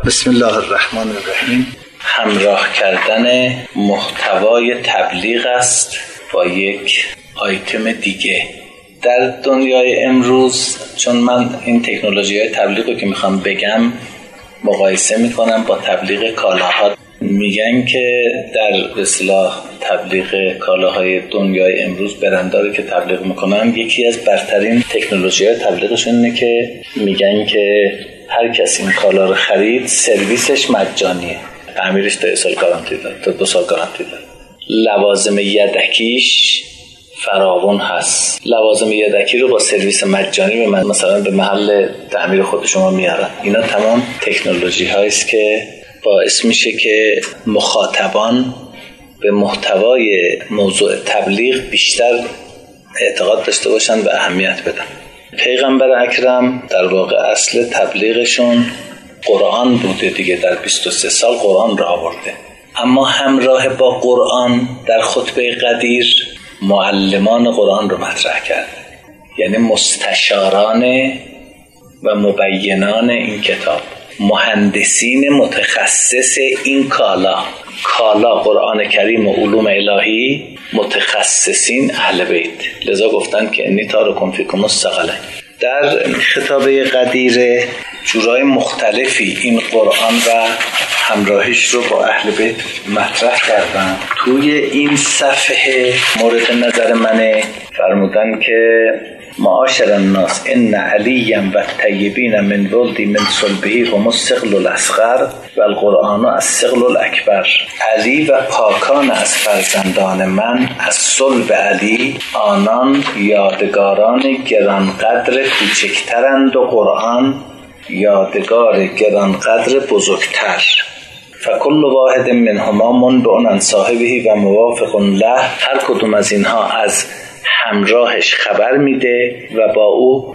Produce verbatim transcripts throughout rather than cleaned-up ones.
بسم الله الرحمن الرحیم. همراه کردن محتوای تبلیغ است با یک آیتم دیگه. در دنیای امروز، چون من این تکنولوژی های تبلیغ رو که میخوام بگم مقایسه میکنم با تبلیغ کالاها، میگن که در اصطلاح تبلیغ کالاهای دنیای امروز برنداری که تبلیغ میکنن، یکی از برترین تکنولوژی های تبلیغشون اینه که میگن که هر کسی این کالا رو خرید سرویسش مجانیه، تعمیرش تا سال گارانتی داره، تا دو سال گارانتی داره. لوازم یدکیش فراوان هست. لوازم یدکی رو با سرویس مجانی به من مثلا به محل تعمیر خود شما میارن. اینا تمام تکنولوژی هاییست که باعث میشه که مخاطبان به محتوای موضوع تبلیغ بیشتر اعتقاد داشته باشن و اهمیت بدن. پیغمبر اکرم در واقع اصل تبلیغشون قرآن بوده دیگه، در بیست و سه سال قرآن را آورده. اما همراه با قرآن در خطبه قدیر معلمان قرآن رو مطرح کرد، یعنی مستشاران و مبینان این کتاب، مهندسین متخصص این کالا کالا قرآن کریم و علوم الهی، متخصصین اهل بیت. لذا گفتن که انی تارکم فیکم الثقلین. در خطابه قدیر جورای مختلفی این قرآن و همراهیش رو با اهل بیت مطرح کردن. توی این صفحه مورد نظر منه فرمودن که معاشر الناس ان علیا و الطیبین من ولدی من صلبه و الثقل الاصغر و القرآن الثقل الاکبر. علی و پاکان از فرزندان من از صلب علی، آنان یادگاران گرانقدر کوچکترند و قرآن یادگار گرانقدر بزرگتر. فکل واحد منهما منبع عن صاحبه و موافق له. هر کدوم از اینها از همراهش خبر میده و با او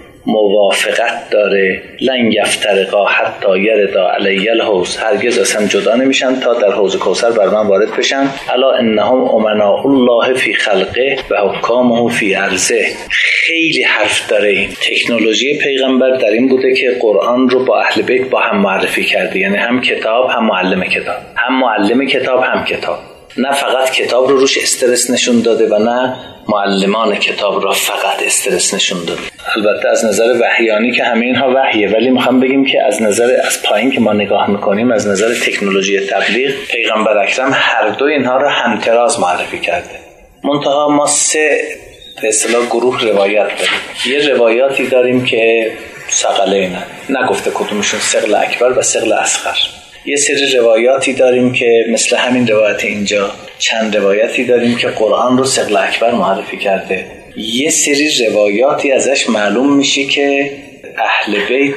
موافقت داره. لن یفترقا حتی یردا علی الحوض. هرگز از هم جدا نمیشن تا در حوض کوثر بر من وارد بشن. الا انهم امناء الله فی خلقه و حکامه فی ارضه. خیلی حرف داره. این تکنولوژی پیغمبر در این بوده که قرآن رو با اهل بیت با هم معرفی کرده، یعنی هم کتاب هم معلم کتاب، هم معلم کتاب هم کتاب. نه فقط کتاب رو روش استرس نشون داده و نه معلمان کتاب را فقط استرس نشون داده. البته از نظر وحیانی که همه اینها وحیه، ولی میخوام بگیم که از نظر از پایین که ما نگاه میکنیم، از نظر تکنولوژی تبلیغ، پیغمبر اکرم هر دو اینها را همتراز معرفی کرده. منتها ما سه به اصطلاح گروه روایت داریم. یه روایاتی داریم که ثقلین، نگفته کدومشون ثقل اکبر و ثقل اصغر. یه سری روایاتی داریم که مثل همین روایت اینجا، چند روایتی داریم که قرآن رو ثقل اکبر معرفی کرده. یه سری روایاتی ازش معلوم میشه که اهل بیت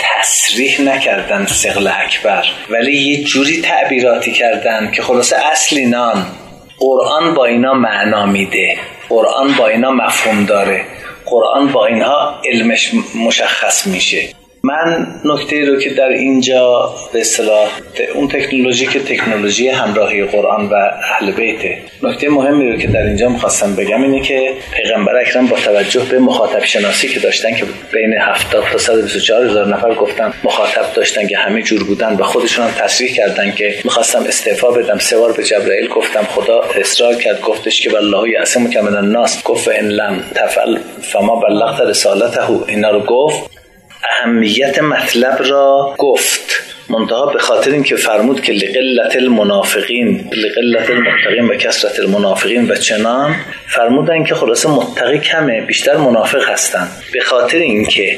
تصریح نکردن ثقل اکبر، ولی یه جوری تعبیراتی کردن که خلاصه اصلی نان قرآن با اینا معنا میده، قرآن با اینا مفهوم داره، قرآن با اینها علمش مشخص میشه. من نکته رو که در اینجا به اصطلاح اون تکنولوژی که تکنولوژی همراهی قرآن و اهل بیته، نکته مهمی رو که در اینجا می‌خواستم بگم اینه که پیغمبر اکرم با توجه به مخاطب شناسی که داشتن که بین هفتاد تا صد و بیست و چهار هزار نفر گفتن مخاطب داشتن که همه جور بودن و خودشون هم تصریح کردن که می‌خواستم استعفا بدم. سه بار به جبرائیل گفتم، خدا اصرار کرد گفتش که والله یعصمک من الناس، گفت ان لم تفعل فما بلغت رسالته. اینا رو گفت، اهمیت مطلب را گفت، منتها به خاطر اینکه فرمود که لقلت المنافقین لقلت المتقین و کثرت المنافقین و چنان، فرمودن که خلاصه متقی کمه، بیشتر منافق هستن. به خاطر اینکه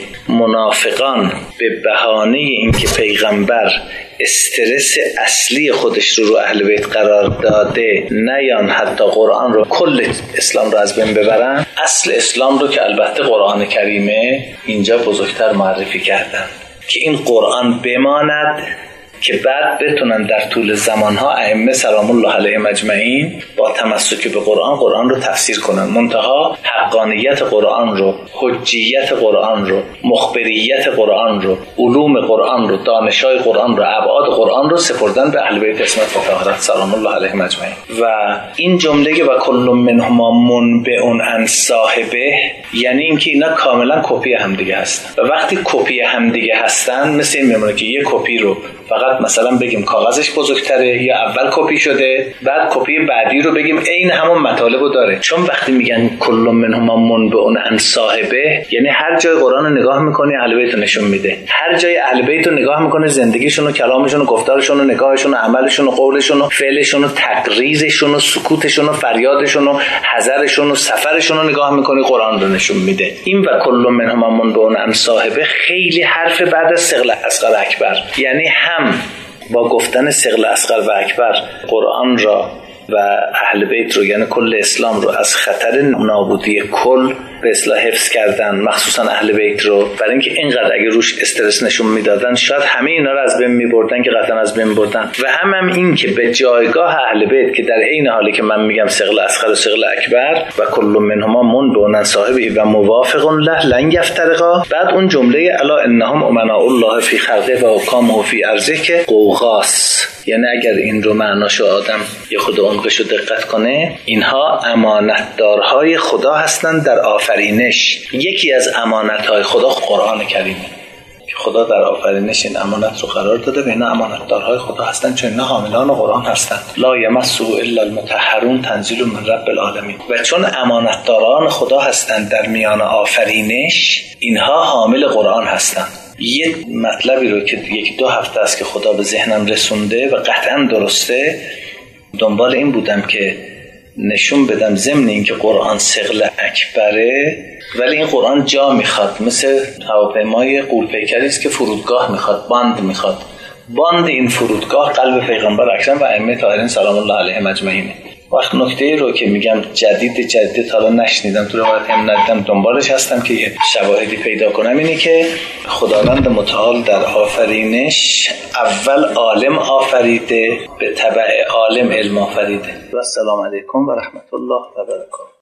منافقان به بهانه اینکه پیغمبر استرس اصلی خودش رو رو اهل بیت قرار داده نیان حتی قرآن رو، کل اسلام رو از بین ببرن، اصل اسلام رو که البته قرآن کریمه اینجا بزرگتر معرفی کردن که این قرآن بماند که بعد بتونن در طول زمانها ائمه سلام الله علیهم اجمعین با تمسک به قرآن قرآن رو تفسیر کنن. منتها حقانیت قرآن رو، حجیت قرآن رو، مخبریت قرآن رو، علوم قرآن رو، دانشای قرآن رو، ابعاد قرآن رو سپردن به اهل بیت اسمت و طهارت سلام الله علیهم اجمعین. و این جمله و کل منهما منبع عن صاحبه، یعنی اینکه اینا کاملا کپی هم دیگه هستن و وقتی کپی هم دیگه هستن، مثل این میمونه که یه کپی رو فقط مثلا بگیم کاغذش بزرگتره یا اول کپی شده بعد کپی بعدی رو بگیم عین همون مطالبو داره. چون وقتی میگن کل منهما منبئ عن صاحبه، یعنی هر جای قرآن رو نگاه میکنی اهل بیت رو نشون میده، هر جای اهل بیت رو نگاه میکنه زندگیشون و کلامشون و گفتارشون و نگاهشون و عملشون و قولشون و فعلشون و تقریرشون و سکوتشون و فریادشون و حذرشون و سفرشون رو نگاه میکنی قرآن رو نشون میده. این و کل منهما منبئ عن صاحبه خیلی حرف بعد از ثقل اصغر اکبر، یعنی هم با گفتن ثقل اصغر و اکبر قرآن را و اهل بیت رو، یعنی کل اسلام رو از خطر نابودی کل به اصطلاح حفظ کردن، مخصوصا اهل بیت رو، برای اینکه اینقدر اگه روش استرس نشون میدادن شاید همه اینا رو از بین میبردن که قطعا از بین بردن. و هم هم این که به جایگاه اهل بیت که در عین حالی که من میگم ثقل اصغر و ثقل اکبر و کل منهما منبئ عن صاحبه و موافق له لن یفترقا، بعد اون جمله الا انهم امناء الله فی خلقه و حکامه فی ارضه که قوقاست، یعنی اگر این رو معناشو آدم یه خود عمقشو دقت کنه، اینها امانتدارهای خدا هستند در آفرینش. یکی از امانتهای خدا قرآن کریمه که خدا در آفرینش این امانت رو قرار داده و اینا امانتدارهای خدا هستند، چون اینا حاملان قرآن هستند. لا یمسه الا المطهرون تنزیل من رب العالمین. و چون امانتداران خدا هستند در میان آفرینش، اینها حامل قرآن هستند. یه مطلبی رو که یک دو هفته است که خدا به ذهنم رسونده و قطعا درسته، دنبال این بودم که نشون بدم ضمن این که قرآن ثقل اکبره ولی این قرآن جا میخواد، مثل هواپیمای غول‌پیکری است که فرودگاه میخواد، باند میخواد. باند این فرودگاه قلب پیغمبر اکرم و ائمه طاهرین سلام الله علیهم اجمعین. وقت نکته رو که میگم جدید جدید حالا نشنیدم، تو روایت هم ندیدم، دنبالش هستم که یه شواهدی پیدا کنم، اینه که خداوند متعال در آفرینش اول عالم آفریده، به تبع عالم علم آفریده. و السلام علیکم و رحمت الله و برکاته.